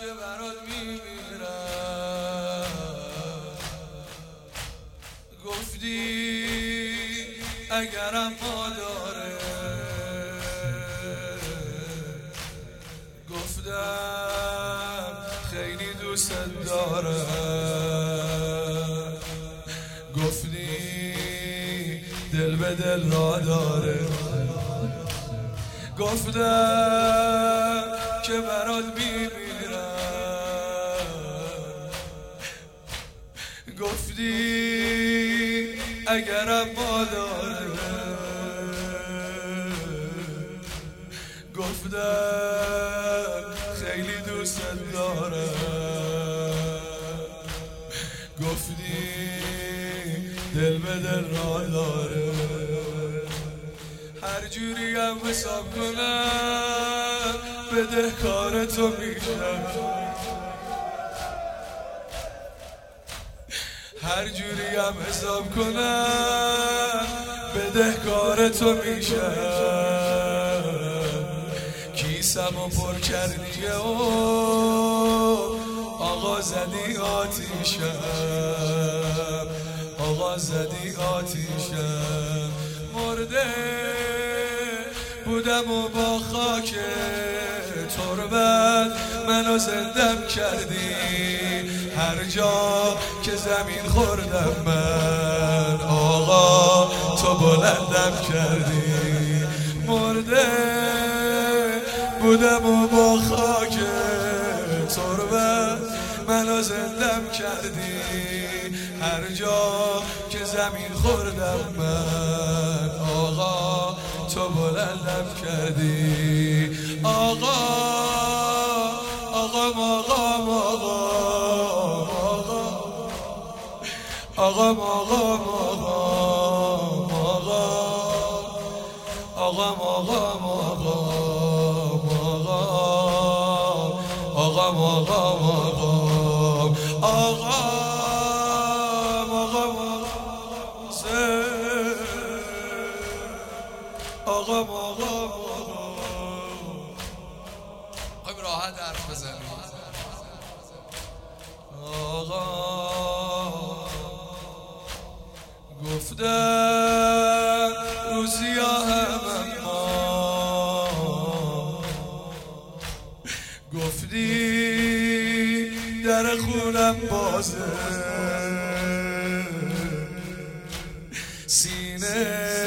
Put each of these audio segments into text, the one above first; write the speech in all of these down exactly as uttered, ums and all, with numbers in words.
که برات میمیرم. گفتی اگرم ماداره، گفتم خیلی دوست دارم. گفتی دل به دل را داره، گفتم که برات میمیرم. گفتی اگرم ماداره، گفتم خیلی دوست دارم. گفتی دل به دل را داره. هر جوری هم حساب کنم بدهکار تو میشم. هر جوری هم حساب کنم بدهکار تو میشم. کیسمو پر کردی و آقا زدی آتیشم، آقا زدی آتیشم. مرده بودم و با خاک تربت منو زندم کردی. هر جا که زمین خوردم من آقا تو بلندم کردی. مرده بودم و با خاک تربت منو زندم کردی. هر جا که زمین خوردم من آقا تو بلندم کردی. آقا آقا آقا آقا آقا آقا آقا آقا خواهیم راحت حرف بزنیم. آقا گفتم روزی هم اما گفتی در خونم بازه. سینه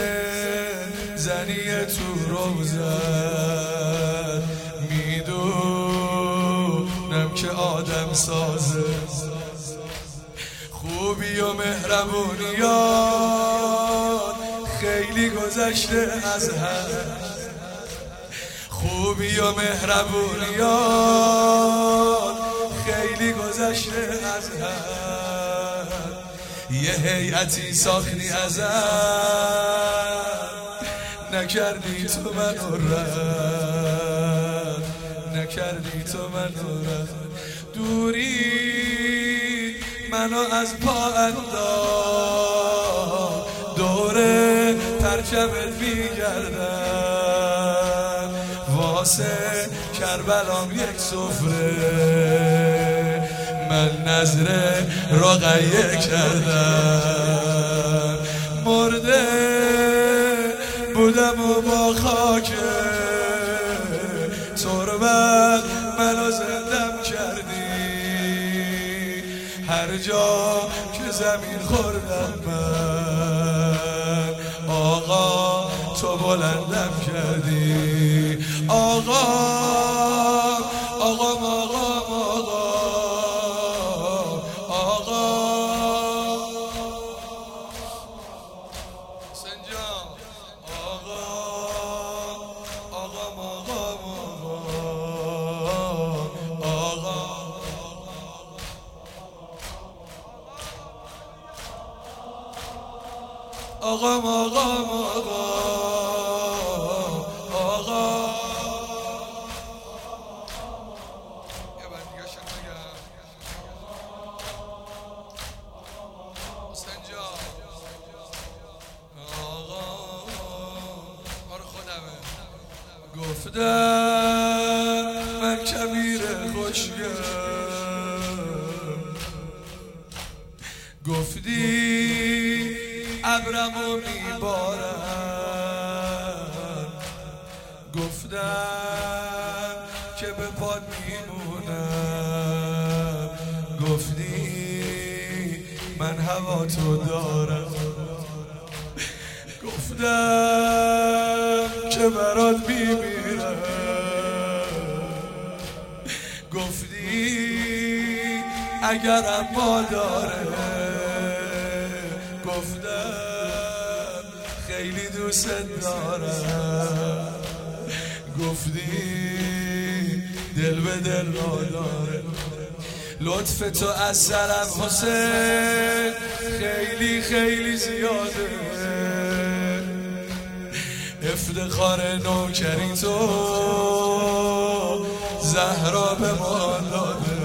زنی تو روزن میدونم که آدم سازه. خوبی و مهربونیات خیلی گذشته از هم. خوبی و مهربونیات خیلی گذشته از هم. یه هیئتی ساختی ازم نکردی تو منو رد، نکردی تو منو رد. دوری منو از پا انداخت، دوره پرچمت میگردم. واسه کربلام یک سفره من نظره رقیه کردم. مرده بودم و با خاک تربت منو زندم کردی. هر جا که زمین خوردم من آقا تو بلندم کردی. آقا آقا آقا آقا سنجان آقا آقا آقا آقا آقا آقا یه بار دیگه شم بگم سنجان آقا مال خودمه. گفتم من کبیر خوشگل ابرمو میبارن، گفتن که به پاد میمونم، گفتی من هوا تو دارم، گفتم که برات میمیرم، گفتی اگرم ما داره، گفتم خیلی دوست دارم، گفتی دل به دل را داره. لطف تو از سرم حسین خیلی خیلی زیاده، افتخار نوکری تو زهرا به ما داده،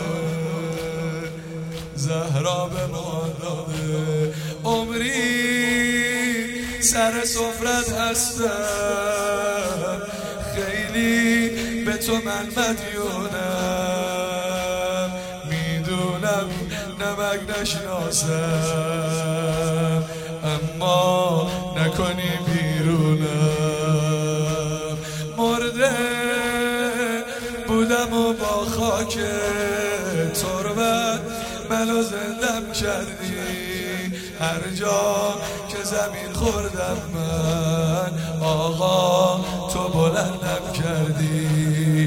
زهرا به ما داده. عمری سر سفرت هستم، خیلی به تو من مدیونم، میدونم نمک نشناسم اما نکنی بیرونم. مرده بودم و با خاک تربت منو زندم کردی، هر جا که زمین خوردم من آقا تو بلندم کردی.